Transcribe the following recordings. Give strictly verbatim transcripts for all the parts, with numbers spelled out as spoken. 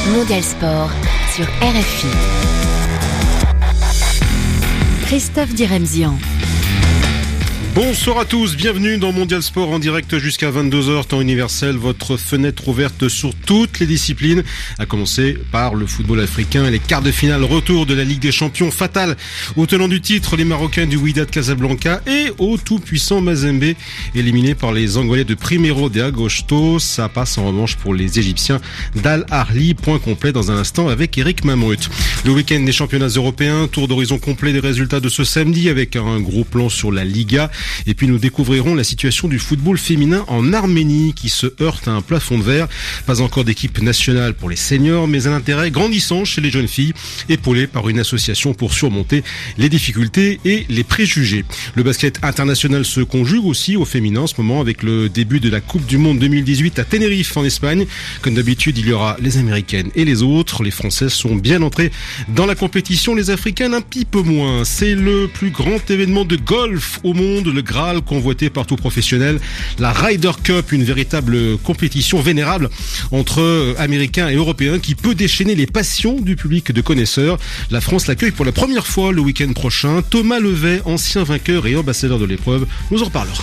Mondial Sport sur R F I. Christophe Diremzian. Bonsoir à tous, bienvenue dans Mondial Sport en direct jusqu'à vingt-deux heures, temps universel, votre fenêtre ouverte sur toutes les disciplines, à commencer par le football africain et les quarts de finale, retour de la Ligue des Champions fatale aux tenants du titre, les Marocains du Wydad Casablanca et au tout-puissant Mazembe, éliminé par les Angolais de Primeiro de Agosto. Ça passe en revanche pour les Égyptiens d'Al Ahly. Point complet dans un instant avec Eric Mamrut. Le week-end des championnats européens, tour d'horizon complet des résultats de ce samedi avec un gros plan sur la Liga. Et puis nous découvrirons la situation du football féminin en Arménie qui se heurte à un plafond de verre. Pas encore d'équipe nationale pour les seniors, mais un intérêt grandissant chez les jeunes filles, épaulé par une association pour surmonter les difficultés et les préjugés. Le basket international se conjugue aussi au féminin en ce moment avec le début de la Coupe du Monde deux mille dix-huit à Tenerife en Espagne. Comme d'habitude, il y aura les Américaines et les autres. Les Françaises sont bien entrées dans la compétition, les Africaines un petit peu moins. C'est le plus grand événement de golf au monde, le Graal convoité par tout professionnel, la Ryder Cup, une véritable compétition vénérable entre Américains et Européens qui peut déchaîner les passions du public de connaisseurs. La France l'accueille pour la première fois le week-end prochain. Thomas Levet, ancien vainqueur et ambassadeur de l'épreuve, nous en reparlera.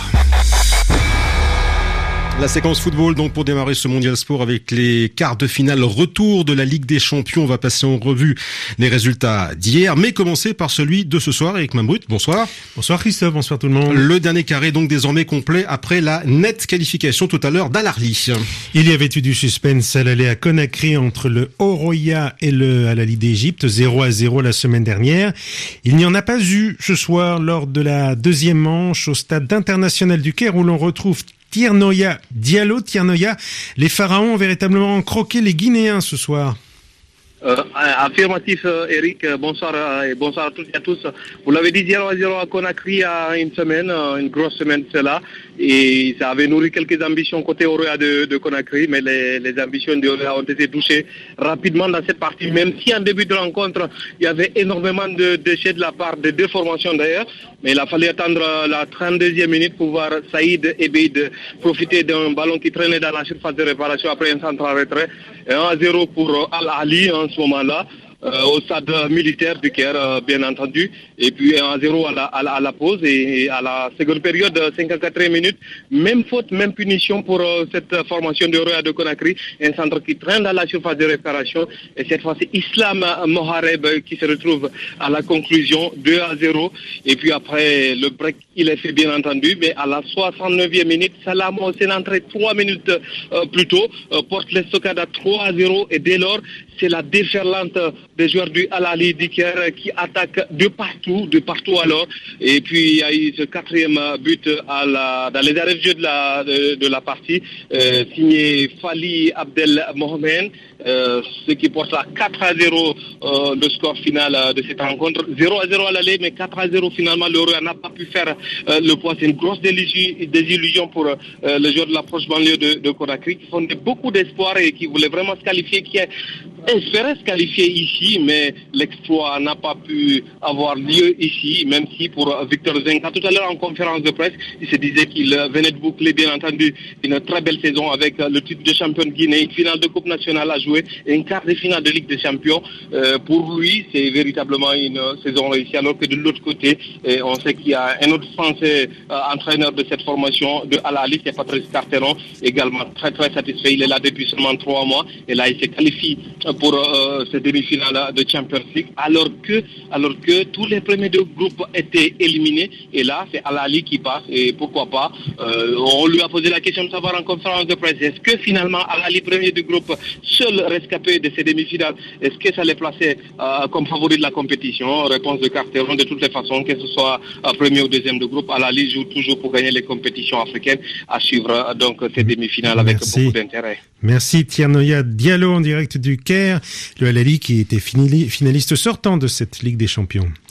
La séquence football donc pour démarrer ce Mondial Sport avec les quarts de finale retour de la Ligue des Champions. On va passer en revue les résultats d'hier, mais commencer par celui de ce soir. Eric Mamrut, bonsoir. Bonsoir Christophe, bonsoir tout le monde. Le dernier carré donc désormais complet après la nette qualification tout à l'heure d'Al Ahly. Il y avait eu du suspense à l'aller à Conakry entre le Oroya et le Al Ahly d'Égypte, zéro à zéro la semaine dernière. Il n'y en a pas eu ce soir lors de la deuxième manche au stade international du Caire où l'on retrouve Tiernoya Diallo. Tiernoya, les Pharaons ont véritablement croqué les Guinéens ce soir. Euh, affirmatif euh, Eric, bonsoir euh, et bonsoir à toutes et à tous. Vous l'avez dit, zéro à zéro à Conakry il y a une semaine, euh, une grosse semaine c'est là, et ça avait nourri quelques ambitions côté Oroya de, de Conakry, mais les, les ambitions de Oroya ont été touchées rapidement dans cette partie, même si en début de rencontre il y avait énormément de déchets de la part de deux formations d'ailleurs, mais il a fallu attendre la trente-deuxième minute pour voir Saïd Ebeid profiter d'un ballon qui traînait dans la surface de réparation après un centre en retrait. Et un à zéro pour Al Ahly en ce moment-là, euh, au stade militaire du Caire, euh, bien entendu. Et puis un à zéro à la, à la, à la pause et, et à la seconde période, cinquante-quatrième minute. Même faute, même punition pour euh, cette formation de Oroya de Conakry. Un centre qui traîne dans la surface de réparation. Et cette fois, c'est Islam Mohareb qui se retrouve à la conclusion, deux à zéro. Et puis après, le break, il est fait bien entendu. Mais à la soixante-neuvième minute, Salam Hossein entré trois minutes euh, plus tôt, euh, porte l'estocade à trois à zéro. Et dès lors, c'est la déferlante des joueurs du Al Ahly du Caire qui attaquent de partout, de partout alors. Et puis il y a eu ce quatrième but à la, dans les arrêts de jeu de la, de, de la partie, euh, signé Fali Abdel Mohamed, euh, ce qui porte à quatre à zéro euh, le score final euh, de cette rencontre. zéro à zéro à l'aller, mais quatre à zéro finalement. L'Oroya n'a pas pu faire euh, le poids. C'est une grosse désillusion pour euh, les joueurs de la proche banlieue de, de Conakry qui font beaucoup d'espoir et qui voulaient vraiment se qualifier, qui espéraient se qualifier ici, mais l'exploit n'a pas pu avoir lieu ici, même si pour Victor Zenga, tout à l'heure en conférence de presse, il se disait qu'il venait de boucler, bien entendu, une très belle saison avec le titre de champion de Guinée, une finale de Coupe nationale à jouer et une quart de finale de Ligue des Champions. Euh, pour lui, c'est véritablement une saison réussie, alors que de l'autre côté, et on sait qu'il y a un autre Français euh, entraîneur de cette formation de Al Ahly, c'est Patrice Carteron, également très très satisfait. Il est là depuis seulement trois mois et là il se qualifie pour euh, cette demi-finale de Champions League, alors que, alors que tous les premiers deux groupes étaient éliminés. Et là, c'est Al Ahly qui passe. Et pourquoi pas, euh, on lui a posé la question de savoir en conférence de presse, est-ce que finalement Al Ahly, premier du groupe, seul rescapé de ces demi-finales, est-ce que ça les plaçait euh, comme favori de la compétition? Réponse de Carteron, de toutes les façons, que ce soit euh, premier ou deuxième de groupe, Al Ahly joue toujours pour gagner les compétitions africaines, à suivre euh, donc ces demi-finales avec Merci. beaucoup d'intérêt. Merci Tiernoya Diallo en direct du Caire, le Al Ahly qui était finaliste sortant de cette Ligue des Champions.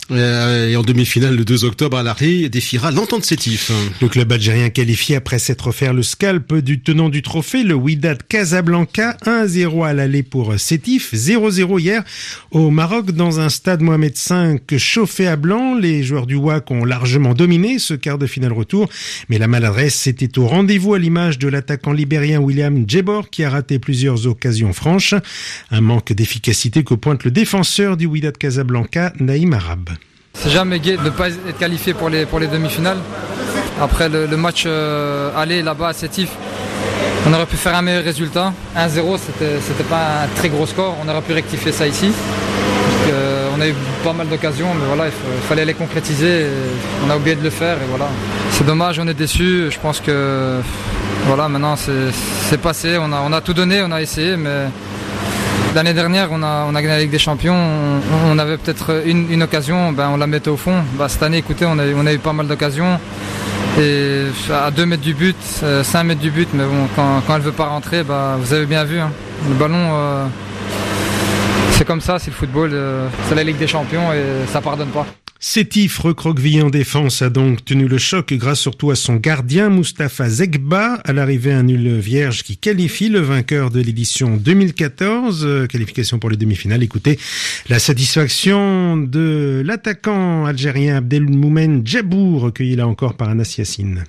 Et en demi-finale, le deux octobre, Al-Ahly défiera l'Entente Sétif. Le club algérien qualifié après s'être offert le scalp du tenant du trophée, le Wydad Casablanca, un à zéro à l'aller pour Sétif, zéro zéro hier au Maroc dans un stade Mohamed cinq chauffé à blanc. Les joueurs du W A C ont largement dominé ce quart de finale retour, mais la maladresse était au rendez-vous à l'image de l'attaquant libérien William Djebor qui a raté plusieurs occasions franches. Un manque d'efficacité que pointe le défenseur du Wydad Casablanca, Naïm Arab. C'est jamais gai de ne pas être qualifié pour les, pour les demi-finales. Après le, le match euh, aller là-bas à Sétif, on aurait pu faire un meilleur résultat. un zéro, c'était, c'était pas un très gros score. On aurait pu rectifier ça ici. Parce que, euh, on a eu pas mal d'occasions, mais voilà, il, f- il fallait les concrétiser. Et on a oublié de le faire et voilà. C'est dommage, on est déçus. Je pense que voilà, maintenant c'est, c'est passé. On a, on a tout donné, on a essayé, mais l'année dernière, on a, on a gagné la Ligue des Champions, on, on avait peut-être une, une occasion, ben on la mettait au fond. Ben cette année, écoutez, on a, on a eu pas mal d'occasions. Et à deux mètres du but, cinq mètres du but, mais bon, quand, quand elle ne veut pas rentrer, ben, vous avez bien vu, hein, le ballon, euh, c'est comme ça, c'est le football, euh, c'est la Ligue des Champions et ça ne pardonne pas. Sétif, recroquevillé en défense, a donc tenu le choc grâce surtout à son gardien Moustapha Zegba. À l'arrivée, un nul vierge qui qualifie le vainqueur de l'édition deux mille quatorze. Euh, qualification pour les demi-finales. Écoutez la satisfaction de l'attaquant algérien Abdelmoumen Djabou, recueilli là encore par Anas Yassine.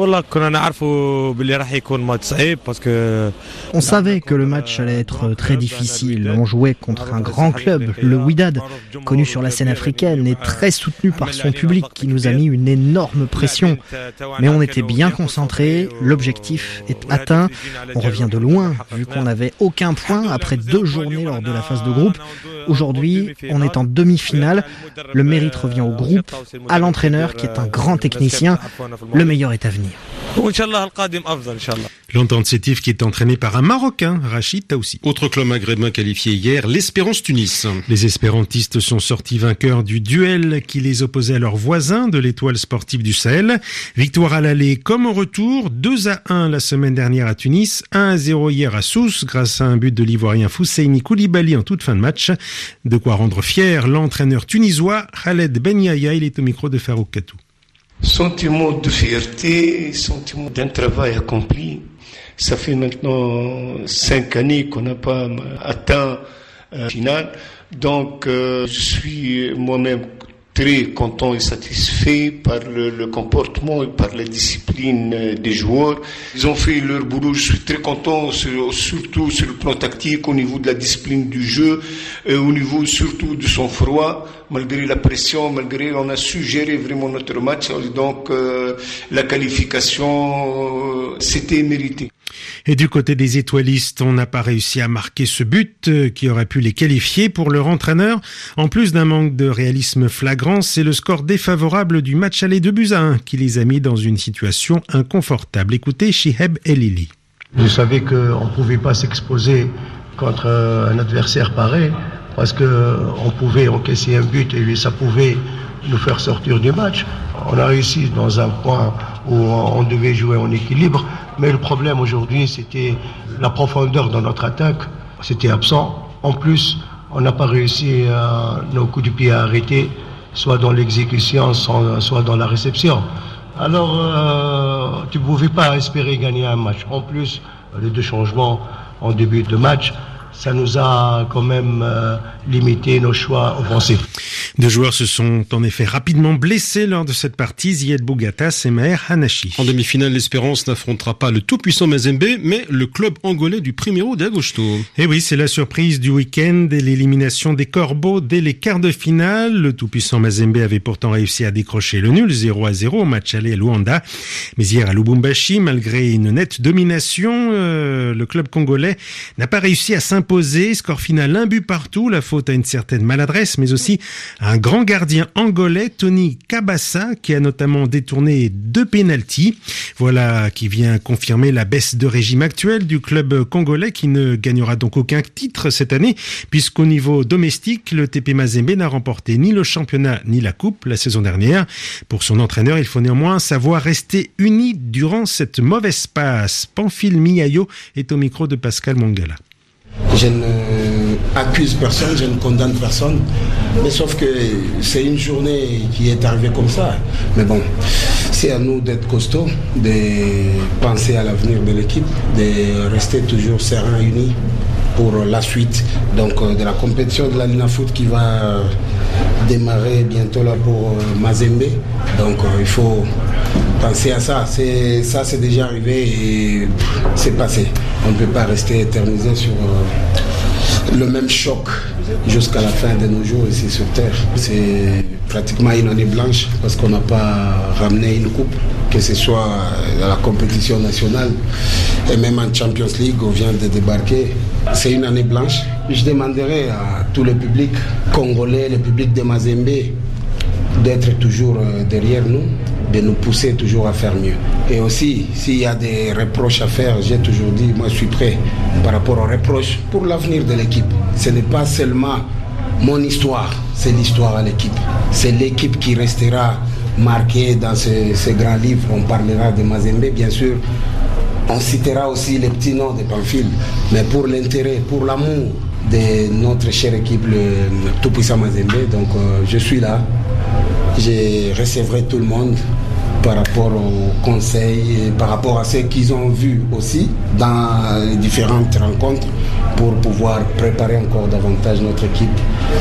On savait que le match allait être très difficile. On jouait contre un grand club, le Wydad, connu sur la scène africaine et très soutenu par son public qui nous a mis une énorme pression. Mais on était bien concentrés, l'objectif est atteint. On revient de loin, vu qu'on n'avait aucun point après deux journées lors de la phase de groupe. Aujourd'hui, on est en demi-finale. Le mérite revient au groupe, à l'entraîneur qui est un grand technicien. Le meilleur est à venir. L'Entente Sétif qui est entraînée par un Marocain, Rachid Taoussi. Autre club maghrébin qualifié hier, l'Espérance Tunis. Les espérantistes sont sortis vainqueurs du duel qui les opposait à leurs voisins de l'Étoile sportive du Sahel. Victoire à l'aller comme au retour, deux à un la semaine dernière à Tunis, un à zéro hier à Sousse grâce à un but de l'Ivoirien Fousseini Koulibaly en toute fin de match. De quoi rendre fier l'entraîneur tunisois Khaled Ben Yahya, il est au micro de Farouk Katou. Sentiment de fierté, sentiment d'un travail accompli. Ça fait maintenant cinq années qu'on n'a pas atteint la finale. Donc, euh, je suis moi-même très content et satisfait par le, le comportement et par la discipline des joueurs. Ils ont fait leur boulot. Je suis très content, sur, surtout sur le plan tactique, au niveau de la discipline du jeu, et au niveau surtout de son froid. Malgré la pression, malgré on a su gérer vraiment notre match. Donc, euh, la qualification, euh, c'était mérité. Et du côté des étoilistes, on n'a pas réussi à marquer ce but qui aurait pu les qualifier. Pour leur entraîneur, en plus d'un manque de réalisme flagrant, c'est le score défavorable du match aller de buts à un qui les a mis dans une situation inconfortable. Écoutez Chiheb Elili. Je savais qu'on ne pouvait pas s'exposer contre un adversaire pareil parce qu'on pouvait encaisser un but et ça pouvait nous faire sortir du match. On a réussi dans un point où on devait jouer en équilibre, mais le problème aujourd'hui, c'était la profondeur dans notre attaque. C'était absent. En plus, on n'a pas réussi à, nos coups de pied à arrêter, soit dans l'exécution, soit dans la réception. Alors, euh, tu ne pouvais pas espérer gagner un match. En plus, les deux changements en début de match, ça nous a quand même euh, limité nos choix offensifs. Deux joueurs se sont en effet rapidement blessés lors de cette partie, Zied Bougatas et Maher Hanachi. En demi-finale, l'Espérance n'affrontera pas le tout-puissant Mazembe, mais le club angolais du Primeiro de Agosto. Et oui, c'est la surprise du week-end et l'élimination des Corbeaux dès les quarts de finale. Le tout-puissant Mazembe avait pourtant réussi à décrocher le nul, zéro à zéro au match aller à Luanda. Mais hier à Lubumbashi, malgré une nette domination, euh, le club congolais n'a pas réussi à s'imposer. Score final, un but partout, la faute à une certaine maladresse, mais aussi un grand gardien angolais, Tony Kabassa, qui a notamment détourné deux pénaltys. Voilà qui vient confirmer la baisse de régime actuelle du club congolais qui ne gagnera donc aucun titre cette année, puisqu'au niveau domestique, le T P Mazembe n'a remporté ni le championnat ni la coupe la saison dernière. Pour son entraîneur, il faut néanmoins savoir rester uni durant cette mauvaise passe. Pamphile Miayo est au micro de Pascal Mangala. Je ne accuse personne, je ne condamne personne. Mais sauf que c'est une journée qui est arrivée comme ça. Mais bon, c'est à nous d'être costauds, de penser à l'avenir de l'équipe, de rester toujours serein, unis pour la suite donc, de la compétition de la Lina Foot qui va démarrer bientôt là pour Mazembe. Donc il faut penser à ça. C'est, ça c'est déjà arrivé et c'est passé. On ne peut pas rester éternisé sur euh, le même choc jusqu'à la fin de nos jours ici sur Terre. C'est pratiquement une année blanche parce qu'on n'a pas ramené une coupe, que ce soit à la compétition nationale et même en Champions League, on vient de débarquer. C'est une année blanche. Je demanderai à tout le public congolais, le public de Mazembe, d'être toujours derrière nous, de nous pousser toujours à faire mieux. Et aussi, s'il y a des reproches à faire, j'ai toujours dit, moi je suis prêt par rapport aux reproches pour l'avenir de l'équipe. Ce n'est pas seulement mon histoire, c'est l'histoire à l'équipe. C'est l'équipe qui restera marquée dans ce, ce grand livre. On parlera de Mazembe, bien sûr. On citera aussi les petits noms de Pamphile. Mais pour l'intérêt, pour l'amour de notre chère équipe, le tout-puissant Mazembe, donc euh, je suis là. Je recevrai tout le monde par rapport aux conseils et par rapport à ce qu'ils ont vu aussi dans les différentes rencontres pour pouvoir préparer encore davantage notre équipe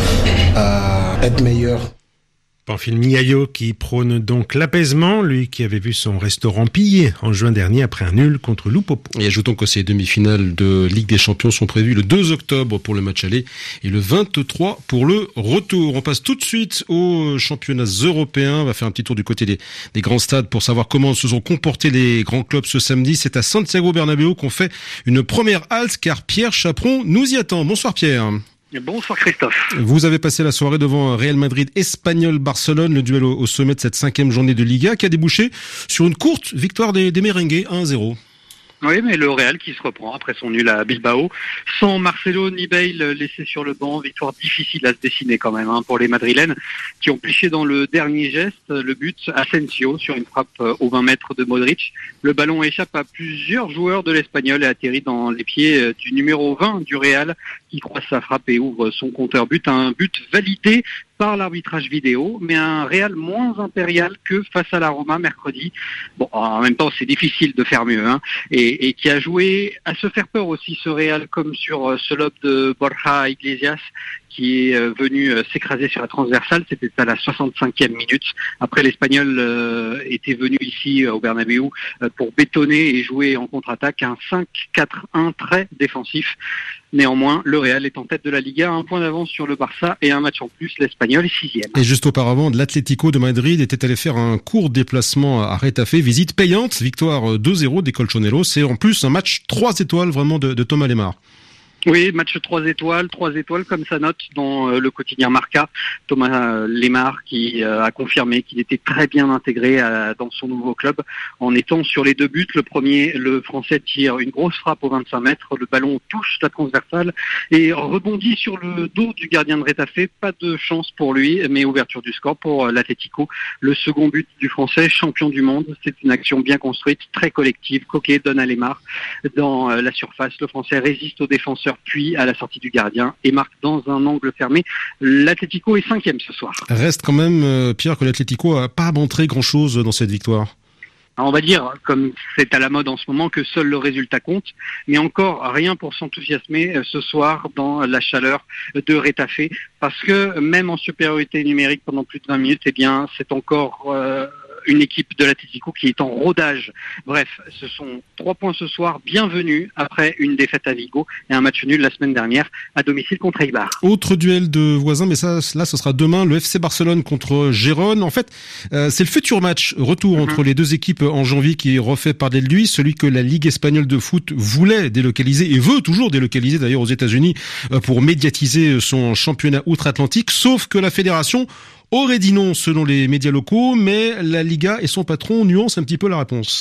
à être meilleure. Pamphile Miaillot qui prône donc l'apaisement, lui qui avait vu son restaurant pillé en juin dernier après un nul contre Lupopo. Et ajoutons que ces demi-finales de Ligue des Champions sont prévues le deux octobre pour le match aller et le vingt-trois pour le retour. On passe tout de suite aux championnats européens. On va faire un petit tour du côté des, des grands stades pour savoir comment se sont comportés les grands clubs ce samedi. C'est à Santiago Bernabéu qu'on fait une première halte car Pierre Chaperon nous y attend. Bonsoir Pierre. Bonsoir Christophe. Vous avez passé la soirée devant Real Madrid Espagnol Barcelone, le duel au, au sommet de cette cinquième journée de Liga qui a débouché sur une courte victoire des, des merengues un à zéro. Oui, mais le Real qui se reprend après son nul à Bilbao. Sans Marcelo ni Bale laissés sur le banc, victoire difficile à se dessiner quand même hein, pour les Madrilènes qui ont pêché dans le dernier geste, le but Asensio sur une frappe aux vingt mètres de Modric. Le ballon échappe à plusieurs joueurs de l'Espagnol et atterrit dans les pieds du numéro vingt du Real qui croise sa frappe et ouvre son compteur but. Un but validé par l'arbitrage vidéo, mais un Real moins impérial que face à la Roma mercredi. Bon, en même temps, c'est difficile de faire mieux, hein, et, et qui a joué à se faire peur aussi, ce Real, comme sur ce lob de Borja Iglesias, qui est venu s'écraser sur la transversale. C'était à la soixante-cinquième minute. Après, l'Espagnol euh, était venu ici au Bernabéu euh, pour bétonner et jouer en contre-attaque un cinq quatre un très défensif. Néanmoins, le Real est en tête de la Liga, un point d'avance sur le Barça et un match en plus, l'Espagnol est sixième. Et juste auparavant, l'Atlético de Madrid était allé faire un court déplacement à Retafe, visite payante, victoire deux zéro des Colchoneros. C'est en plus un match trois étoiles vraiment de, de Thomas Lemar. Oui, match trois étoiles, trois étoiles comme sa note dans euh, le quotidien Marca. Thomas euh, Lemar qui euh, a confirmé qu'il était très bien intégré à, dans son nouveau club en étant sur les deux buts. Le premier, le Français tire une grosse frappe aux vingt-cinq mètres, le ballon touche la transversale et rebondit sur le dos du gardien de Retafe. Pas de chance pour lui, mais ouverture du score pour euh, l'Atlético. Le second but du Français, champion du monde, c'est une action bien construite, très collective. Coquet donne à Lemar dans euh, la surface. Le Français résiste aux défenseurs puis à la sortie du gardien et marque dans un angle fermé. L'Atlético est cinquième ce soir. Reste quand même, Pierre, que l'Atlético n'a pas montré grand-chose dans cette victoire. On va dire, comme c'est à la mode en ce moment, que seul le résultat compte, mais encore rien pour s'enthousiasmer ce soir dans la chaleur de Retafe, parce que même en supériorité numérique pendant plus de vingt minutes, eh bien, c'est encore... Euh, une équipe de l'Atlético qui est en rodage. Bref, ce sont trois points ce soir, bienvenue après une défaite à Vigo et un match nul la semaine dernière à domicile contre Eibar. Autre duel de voisins, mais ça, là, ce sera demain, le F C Barcelone contre Gérone. En fait, euh, c'est le futur match retour mm-hmm. entre les deux équipes en janvier qui est refait par de lui, celui que la Ligue espagnole de foot voulait délocaliser et veut toujours délocaliser d'ailleurs aux États-Unis euh, pour médiatiser son championnat outre-Atlantique, sauf que la fédération aurait dit non selon les médias locaux, mais la Liga et son patron nuancent un petit peu la réponse.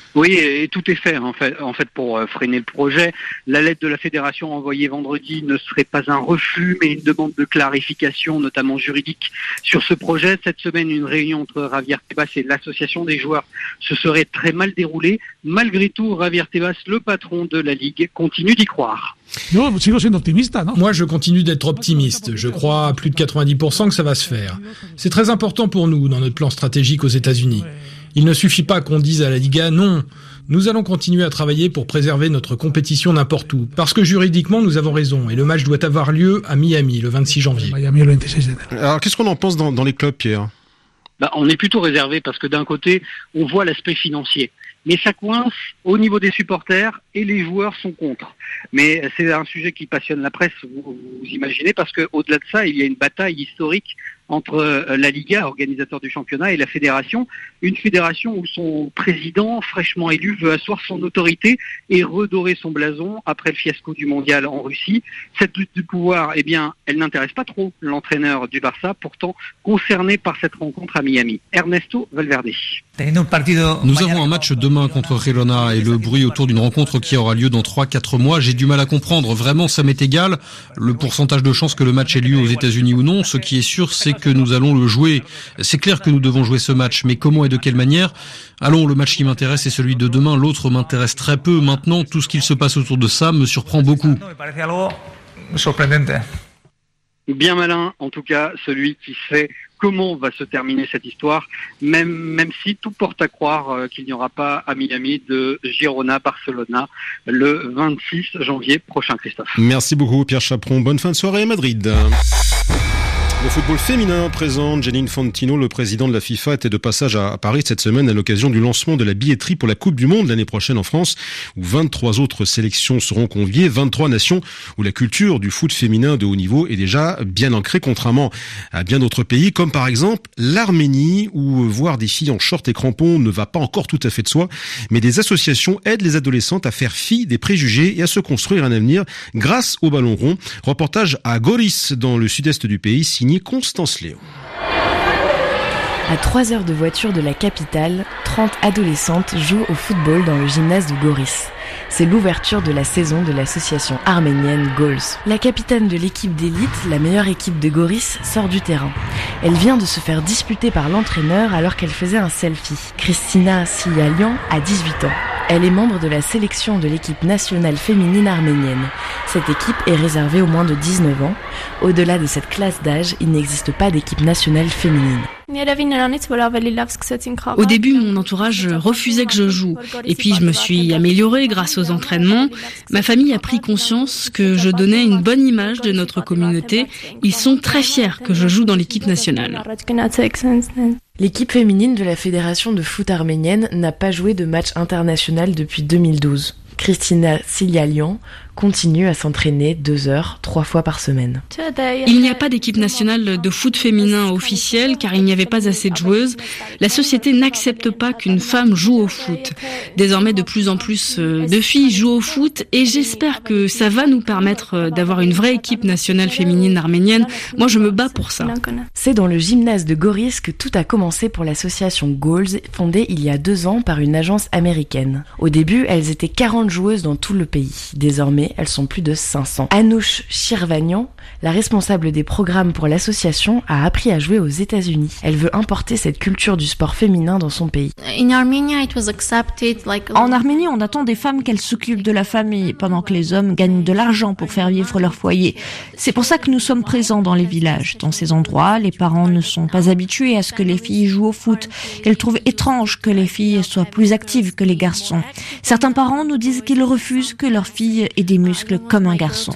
Oui, et tout est fait en fait, en fait pour freiner le projet. La lettre de la fédération envoyée vendredi ne serait pas un refus, mais une demande de clarification, notamment juridique, sur ce projet. Cette semaine, une réunion entre Javier Tebas et l'association des joueurs se serait très mal déroulée. Malgré tout, Javier Tebas, le patron de la Ligue, continue d'y croire. Moi, je continue d'être optimiste. Je crois à plus de quatre-vingt-dix pour cent que ça va se faire. C'est très important pour nous dans notre plan stratégique aux États-Unis. Il ne suffit pas qu'on dise à la Liga non. Nous allons continuer à travailler pour préserver notre compétition n'importe où. Parce que juridiquement, nous avons raison. Et le match doit avoir lieu à Miami, le vingt-six janvier. Alors, qu'est-ce qu'on en pense dans, dans les clubs, Pierre ? Bah, on est plutôt réservé parce que d'un côté, on voit l'aspect financier. Mais ça coince au niveau des supporters et les joueurs sont contre. Mais c'est un sujet qui passionne la presse, vous, vous imaginez, parce que au-delà de ça, il y a une bataille historique entre la Liga, organisateur du championnat, et la fédération. Une fédération où son président, fraîchement élu, veut asseoir son autorité et redorer son blason après le fiasco du mondial en Russie. Cette lutte du pouvoir, eh bien, elle n'intéresse pas trop l'entraîneur du Barça, pourtant concerné par cette rencontre à Miami. Ernesto Valverde. Nous avons un match demain contre Girona et le bruit autour d'une rencontre qui aura lieu dans trois quatre mois, j'ai du mal à comprendre. Vraiment, ça m'est égal. Le pourcentage de chances que le match ait lieu aux États-Unis ou non, ce qui est sûr, c'est que nous allons le jouer. C'est clair que nous devons jouer ce match, mais comment et de quelle manière ? Allons, le match qui m'intéresse est celui de demain, l'autre m'intéresse très peu. Maintenant, tout ce qu'il se passe autour de ça me surprend beaucoup. Bien malin, en tout cas, celui qui sait comment va se terminer cette histoire, même, même si tout porte à croire euh, qu'il n'y aura pas à Miami de Girona-Barcelona le vingt-six janvier prochain, Christophe. Merci beaucoup Pierre Chaperon, bonne fin de soirée à Madrid. Le football féminin présente. Gianni Infantino, le président de la FIFA, était de passage à Paris cette semaine à l'occasion du lancement de la billetterie pour la Coupe du Monde l'année prochaine en France, où vingt-trois autres sélections seront conviées, vingt-trois nations où la culture du foot féminin de haut niveau est déjà bien ancrée, contrairement à bien d'autres pays, comme par exemple l'Arménie, où voir des filles en short et crampons ne va pas encore tout à fait de soi, mais des associations aident les adolescentes à faire fi des préjugés et à se construire un avenir grâce au ballon rond. Reportage à Goris, dans le sud-est du pays, signé Constance Léon. À trois heures de voiture de la capitale, trente adolescentes jouent au football dans le gymnase de Goris. C'est l'ouverture de la saison de l'association arménienne Goals. La capitaine de l'équipe d'élite, la meilleure équipe de Goris, sort du terrain. Elle vient de se faire disputer par l'entraîneur alors qu'elle faisait un selfie. Kristina Sialian a dix-huit ans. Elle est membre de la sélection de l'équipe nationale féminine arménienne. Cette équipe est réservée aux moins de dix-neuf ans. Au-delà de cette classe d'âge, il n'existe pas d'équipe nationale féminine. Au début, mon entourage refusait que je joue. Et puis, je me suis améliorée grâce aux entraînements. Ma famille a pris conscience que je donnais une bonne image de notre communauté. Ils sont très fiers que je joue dans l'équipe nationale. L'équipe féminine de la Fédération de foot arménienne n'a pas joué de match international depuis deux mille douze. Kristina Sialian continue à s'entraîner deux heures, trois fois par semaine. Il n'y a pas d'équipe nationale de foot féminin officielle car il n'y avait pas assez de joueuses. La société n'accepte pas qu'une femme joue au foot. Désormais, de plus en plus de filles jouent au foot et j'espère que ça va nous permettre d'avoir une vraie équipe nationale féminine arménienne. Moi, je me bats pour ça. C'est dans le gymnase de Goris que tout a commencé pour l'association Goals, fondée il y a deux ans par une agence américaine. Au début, elles étaient quarante joueuses dans tout le pays. Désormais, elles sont plus de cinq cents. Anouche Shirvanian, la responsable des programmes pour l'association, a appris à jouer aux États-Unis. Elle veut importer cette culture du sport féminin dans son pays. En Arménie, on attend des femmes qu'elles s'occupent de la famille, pendant que les hommes gagnent de l'argent pour faire vivre leur foyer. C'est pour ça que nous sommes présents dans les villages. Dans ces endroits, les parents ne sont pas habitués à ce que les filles jouent au foot. Ils trouvent étrange que les filles soient plus actives que les garçons. Certains parents nous disent qu'ils refusent que leur fille ait des muscles comme un garçon.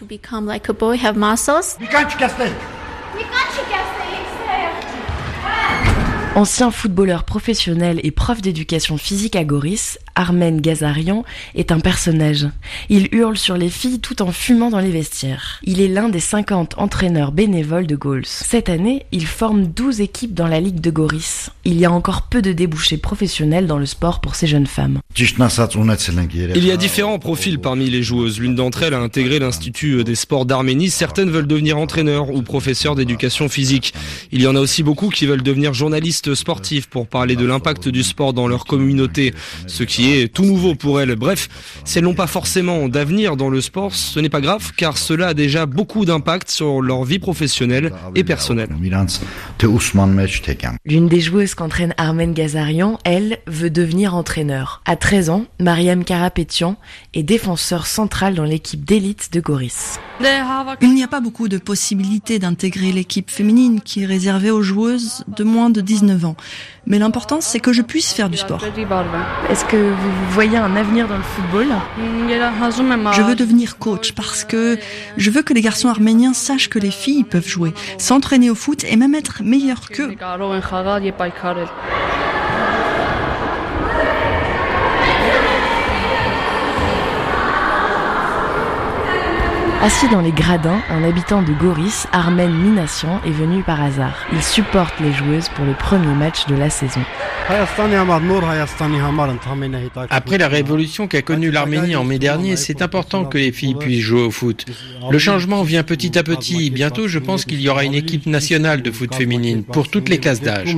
Ancien footballeur professionnel et prof d'éducation physique à Goris, Armen Gazarian est un personnage. Il hurle sur les filles tout en fumant dans les vestiaires. Il est l'un des cinquante entraîneurs bénévoles de Goals. Cette année, il forme douze équipes dans la Ligue de Goris. Il y a encore peu de débouchés professionnels dans le sport pour ces jeunes femmes. Il y a différents profils parmi les joueuses. L'une d'entre elles a intégré l'Institut des sports d'Arménie. Certaines veulent devenir entraîneurs ou professeurs d'éducation physique. Il y en a aussi beaucoup qui veulent devenir journalistes sportifs pour parler de l'impact du sport dans leur communauté. Ce qui qui est tout nouveau pour elles. Bref, si elles n'ont pas forcément d'avenir dans le sport, ce n'est pas grave, car cela a déjà beaucoup d'impact sur leur vie professionnelle et personnelle. L'une des joueuses qu'entraîne Armen Gazarian, elle, veut devenir entraîneur. À treize ans, Mariam Karapetian est défenseur central dans l'équipe d'élite de Goris. Il n'y a pas beaucoup de possibilités d'intégrer l'équipe féminine qui est réservée aux joueuses de moins de dix-neuf ans. Mais l'important, c'est que je puisse faire du sport. Est-ce que vous voyez un avenir dans le football ? Je veux devenir coach parce que je veux que les garçons arméniens sachent que les filles peuvent jouer, s'entraîner au foot et même être meilleurs qu'eux. Assis dans les gradins, un habitant de Goris, Armen Minassian, est venu par hasard. Il supporte les joueuses pour le premier match de la saison. Après la révolution qu'a connue l'Arménie en mai dernier, c'est important que les filles puissent jouer au foot. Le changement vient petit à petit. Bientôt, je pense qu'il y aura une équipe nationale de foot féminine pour toutes les classes d'âge.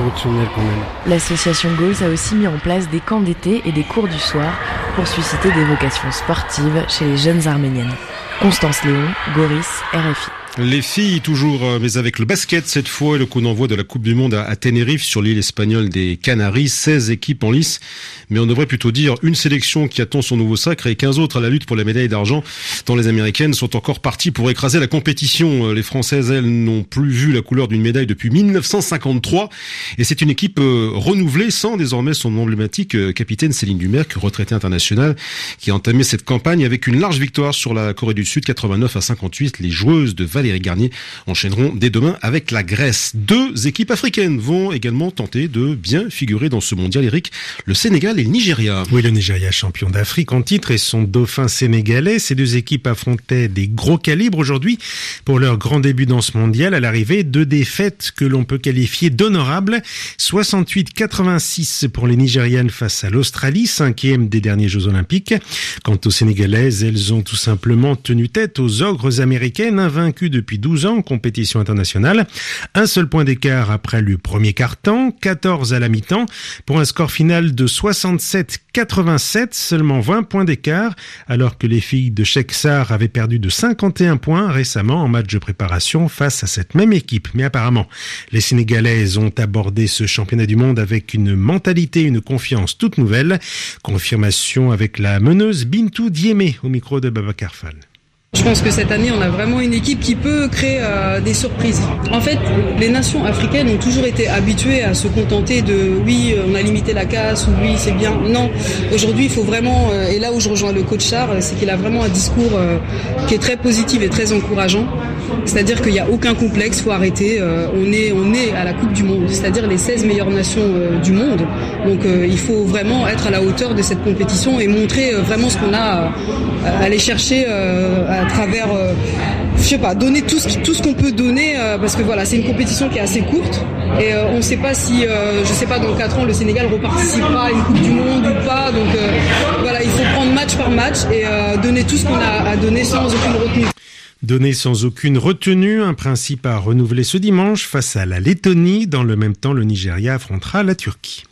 L'association Goals a aussi mis en place des camps d'été et des cours du soir pour susciter des vocations sportives chez les jeunes Arméniennes. Constance Léon, Goris, R F I. Les filles toujours, mais avec le basket cette fois, le coup d'envoi de la Coupe du Monde à Tenerife sur l'île espagnole des Canaries, seize équipes en lice, mais on devrait plutôt dire une sélection qui attend son nouveau sacre et quinze autres à la lutte pour la médaille d'argent, dont les Américaines sont encore parties pour écraser la compétition. Les Françaises, elles, n'ont plus vu la couleur d'une médaille depuis mille neuf cent cinquante-trois, et c'est une équipe renouvelée sans désormais son emblématique capitaine Céline Dumerc, retraitée internationale, qui a entamé cette campagne avec une large victoire sur la Corée du Sud, quatre-vingt-neuf à cinquante-huit. Les joueuses de Valérie Garnier enchaîneront dès demain avec la Grèce. Deux équipes africaines vont également tenter de bien figurer dans ce mondial, Eric, le Sénégal et le Nigeria. Oui, le Nigeria champion d'Afrique en titre et son dauphin sénégalais. Ces deux équipes affrontaient des gros calibres aujourd'hui pour leur grand début dans ce mondial. À l'arrivée, deux défaites que l'on peut qualifier d'honorables. soixante-huit quatre-vingt-six pour les Nigérianes face à l'Australie, cinquième des derniers Jeux Olympiques. Quant aux Sénégalaises, elles ont tout simplement tenu tête aux ogres américaines, invaincues depuis douze ans en compétition internationale. Un seul point d'écart après le premier quart-temps, quatorze à la mi-temps, pour un score final de soixante-sept quatre-vingt-sept, seulement vingt points d'écart, alors que les filles de Cheikh Sarr avaient perdu de cinquante et un points récemment en match de préparation face à cette même équipe. Mais apparemment, les Sénégalaises ont abordé ce championnat du monde avec une mentalité, une confiance toute nouvelle. Confirmation avec la meneuse Bintou Diémé au micro de Babacar Fall. Je pense que cette année, on a vraiment une équipe qui peut créer euh, des surprises. En fait, les nations africaines ont toujours été habituées à se contenter de « oui, on a limité la casse » ou « oui, c'est bien ». Non, aujourd'hui, il faut vraiment, euh, et là où je rejoins le coach Sarr, c'est qu'il a vraiment un discours euh, qui est très positif et très encourageant. C'est-à-dire qu'il n'y a aucun complexe, il faut arrêter. Euh, on est, on est à la Coupe du Monde, c'est-à-dire les seize meilleures nations euh, du monde. Donc euh, il faut vraiment être à la hauteur de cette compétition et montrer euh, vraiment ce qu'on a à aller chercher euh, à à travers, euh, je sais pas, donner tout ce, tout ce qu'on peut donner, euh, parce que voilà, c'est une compétition qui est assez courte et euh, on ne sait pas si, euh, je sais pas, dans quatre ans, le Sénégal reparticipera à une Coupe du Monde ou pas. Donc euh, voilà, il faut prendre match par match et euh, donner tout ce qu'on a à donner sans aucune retenue. Donné sans aucune retenue, un principe à renouveler ce dimanche face à la Lettonie. Dans le même temps, le Nigeria affrontera la Turquie.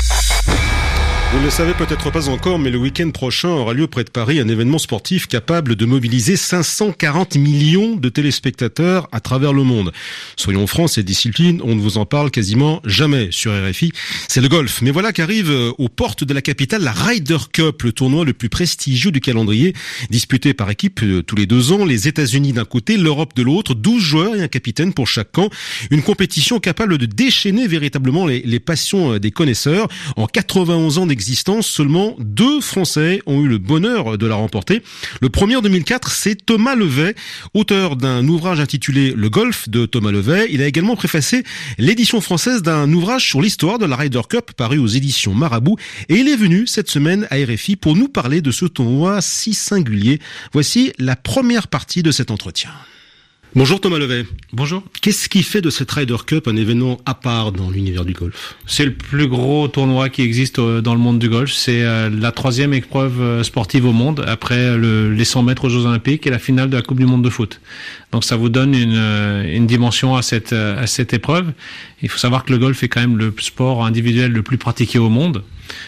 Vous ne le savez peut-être pas encore, mais le week-end prochain aura lieu près de Paris un événement sportif capable de mobiliser cinq cent quarante millions de téléspectateurs à travers le monde. Soyons francs, cette discipline, on ne vous en parle quasiment jamais sur R F I. C'est le golf. Mais voilà qu'arrive aux portes de la capitale la Ryder Cup, le tournoi le plus prestigieux du calendrier, disputé par équipe tous les deux ans, les États-Unis d'un côté, l'Europe de l'autre, douze joueurs et un capitaine pour chaque camp. Une compétition capable de déchaîner véritablement les, les passions des connaisseurs. En quatre-vingt-onze ans d'existence, seulement deux Français ont eu le bonheur de la remporter. Le premier en deux mille quatre, c'est Thomas Levet, auteur d'un ouvrage intitulé Le Golf de Thomas Levet. Il a également préfacé l'édition française d'un ouvrage sur l'histoire de la Ryder Cup paru aux éditions Marabout. Et il est venu cette semaine à R F I pour nous parler de ce tournoi si singulier. Voici la première partie de cet entretien. Bonjour Thomas Levet. Bonjour. Qu'est-ce qui fait de cette Ryder Cup un événement à part dans l'univers du golf ? C'est le plus gros tournoi qui existe dans le monde du golf. C'est la troisième épreuve sportive au monde après le, les cent mètres aux Jeux Olympiques et la finale de la Coupe du Monde de foot. Donc ça vous donne une, une dimension à cette, à cette épreuve. Il faut savoir que le golf est quand même le sport individuel le plus pratiqué au monde.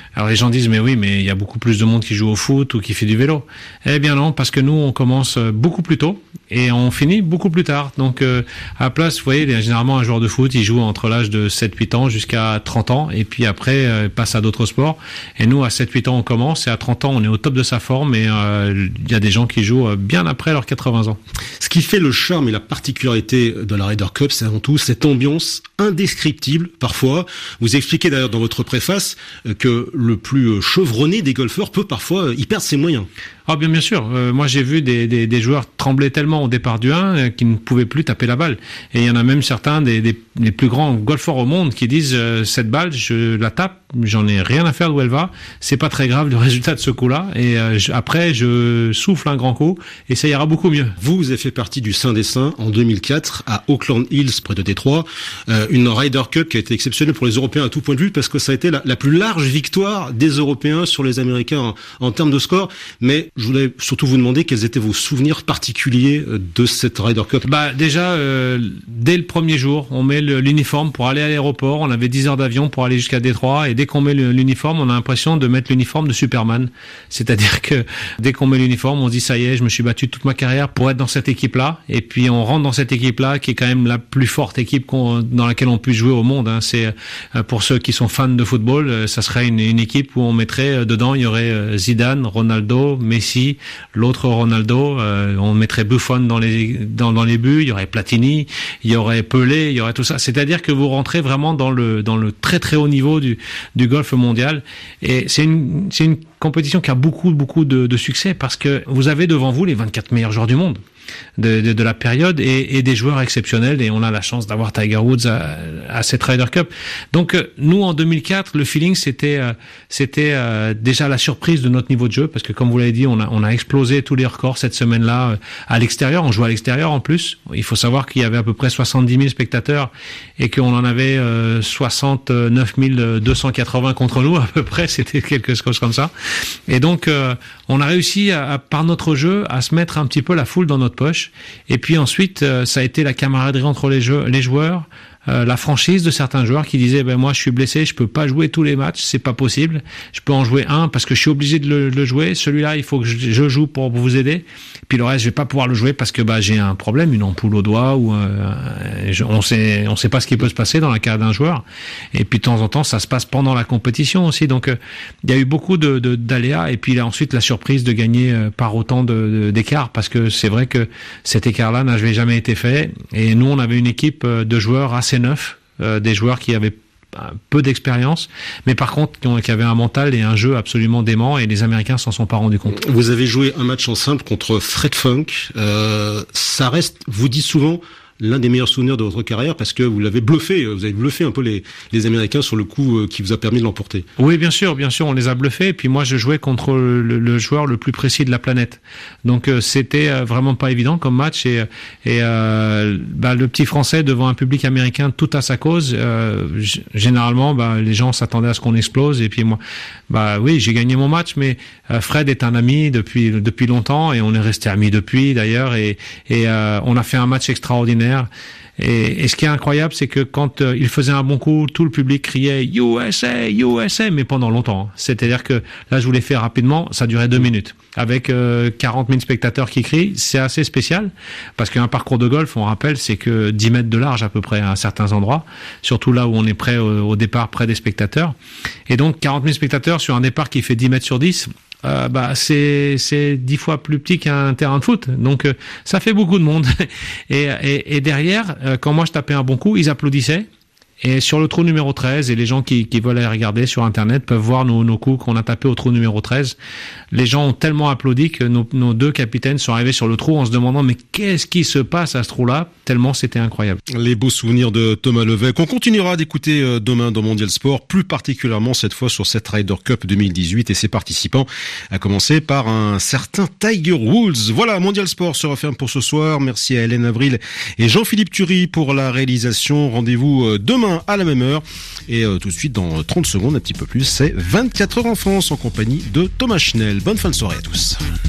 Alors les gens disent mais oui, mais il y a beaucoup plus de monde qui joue au foot ou qui fait du vélo. Eh bien non, parce que nous on commence beaucoup plus tôt et on finit beaucoup plus tard. Donc euh, à la place, vous voyez, généralement un joueur de foot, il joue entre l'âge de sept huit ans jusqu'à trente ans et puis après euh, passe à d'autres sports. Et nous à sept huit ans on commence et à trente ans on est au top de sa forme et euh, il y a des gens qui jouent bien après leurs quatre-vingts ans. Ce qui fait le charme et la particularité de la Ryder Cup, c'est avant tout cette ambiance indescriptible parfois. Vous expliquez d'ailleurs dans votre préface que le plus chevronné des golfeurs peut parfois y perdre ses moyens. Ah bien bien sûr, euh, moi j'ai vu des, des, des joueurs trembler tellement au départ du un euh, qu'ils ne pouvaient plus taper la balle. Et il y en a même certains des, des, des plus grands golfeurs au monde qui disent euh, cette balle, je la tape, j'en ai rien à faire d'où elle va, c'est pas très grave le résultat de ce coup-là. Et euh, je, après je souffle un grand coup et ça ira beaucoup mieux. Vous, vous avez fait partie du Saint des Saints en deux mille quatre à Auckland Hills près de Détroit, euh, une Ryder Cup qui a été exceptionnelle pour les Européens à tout point de vue parce que ça a été la, la plus large victoire des Européens sur les Américains en, en termes de score. Mais je voulais surtout vous demander quels étaient vos souvenirs particuliers de cette Ryder Cup. Bah déjà, euh, dès le premier jour, on met le, l'uniforme pour aller à l'aéroport. On avait dix heures d'avion pour aller jusqu'à Détroit. Et dès qu'on met le, l'uniforme, on a l'impression de mettre l'uniforme de Superman. C'est-à-dire que dès qu'on met l'uniforme, on se dit ça y est, je me suis battu toute ma carrière pour être dans cette équipe-là. Et puis on rentre dans cette équipe-là qui est quand même la plus forte équipe qu'on, dans laquelle on puisse jouer au monde. Hein. C'est pour ceux qui sont fans de football, ça serait une, une équipe où on mettrait dedans, il y aurait Zidane, Ronaldo, Messi, l'autre Ronaldo, euh, on mettrait Buffon dans les dans, dans les buts, il y aurait Platini, il y aurait Pelé, il y aurait tout ça. C'est-à-dire que vous rentrez vraiment dans le dans le très très haut niveau du du golf mondial et c'est une c'est une compétition qui a beaucoup beaucoup de, de succès parce que vous avez devant vous les vingt-quatre meilleurs joueurs du monde. De, de, de la période et, et des joueurs exceptionnels et on a la chance d'avoir Tiger Woods à, à cette Ryder Cup. Donc euh, nous en deux mille quatre le feeling c'était euh, c'était euh, déjà la surprise de notre niveau de jeu parce que comme vous l'avez dit on a on a explosé tous les records cette semaine-là euh, à l'extérieur, on jouait à l'extérieur en plus. Il faut savoir qu'il y avait à peu près soixante-dix mille spectateurs et qu'on en avait euh, soixante-neuf mille deux cent quatre-vingts contre nous à peu près, c'était quelque chose comme ça. Et donc euh, on a réussi à, à, par notre jeu à se mettre un petit peu la foule dans notre poche. Et puis ensuite, euh, ça a été la camaraderie entre les, jeux, les joueurs, euh, la franchise de certains joueurs qui disaient ben moi je suis blessé, je peux pas jouer tous les matchs, c'est pas possible. Je peux en jouer un parce que je suis obligé de le, le jouer. Celui-là, il faut que je, je joue pour vous aider. Puis le reste, je vais pas pouvoir le jouer parce que bah j'ai un problème, une ampoule au doigt ou euh, je, on sait on sait pas ce qui peut se passer dans la carrière d'un joueur. Et puis de temps en temps, ça se passe pendant la compétition aussi. Donc il euh, y a eu beaucoup de, de d'aléas et puis là, ensuite la surprise de gagner euh, par autant de, de d'écart parce que c'est vrai que cet écart-là n'avait jamais été fait. Et nous, on avait une équipe de joueurs assez neufs, euh, des joueurs qui avaient peu d'expérience, mais par contre qui avaient un mental et un jeu absolument dément et les Américains s'en sont pas rendus compte. Vous avez joué un match en simple contre Fred Funk. Euh, ça reste, vous dites souvent, l'un des meilleurs souvenirs de votre carrière parce que vous l'avez bluffé, vous avez bluffé un peu les, les Américains sur le coup qui vous a permis de l'emporter. Oui, bien sûr, bien sûr, on les a bluffés. Et puis moi, je jouais contre le, le joueur le plus précis de la planète. Donc euh, c'était euh, vraiment pas évident comme match. Et, et euh, bah, le petit Français devant un public américain tout à sa cause. Euh, g- généralement, bah, les gens s'attendaient à ce qu'on explose. Et puis moi, bah oui, j'ai gagné mon match, mais euh, Fred est un ami depuis depuis longtemps et on est resté amis depuis d'ailleurs. Et, et euh, on a fait un match extraordinaire. Et, et ce qui est incroyable, c'est que quand euh, il faisait un bon coup, tout le public criait U S A, U S A, mais pendant longtemps. C'est-à-dire que là, je vous l'ai fait rapidement, ça durait deux minutes. Avec euh, quarante mille spectateurs qui crient, c'est assez spécial, parce qu'un parcours de golf, on rappelle, c'est que dix mètres de large à peu près à certains endroits, surtout là où on est près au, au départ, près des spectateurs. Et donc, quarante mille spectateurs sur un départ qui fait dix mètres sur dix, Euh, bah c'est c'est dix fois plus petit qu'un terrain de foot, donc euh, ça fait beaucoup de monde. et, et, et derrière, euh, quand moi je tapais un bon coup, ils applaudissaient. Et sur le trou numéro treize, et les gens qui, qui veulent aller regarder sur Internet peuvent voir nos, nos coups qu'on a tapés au trou numéro treize. Les gens ont tellement applaudi que nos, nos deux capitaines sont arrivés sur le trou en se demandant mais qu'est-ce qui se passe à ce trou-là, tellement c'était incroyable. Les beaux souvenirs de Thomas Levesque. On continuera d'écouter demain dans Mondial Sport, plus particulièrement cette fois sur cette Ryder Cup deux mille dix-huit et ses participants, à commencer par un certain Tiger Woods. Voilà, Mondial Sport se referme pour ce soir. Merci à Hélène Avril et Jean-Philippe Thury pour la réalisation. Rendez-vous demain à la même heure et euh, tout de suite dans trente secondes, un petit peu plus, c'est vingt-quatre heures en France en compagnie de Thomas Schnell. Bonne fin de soirée à tous.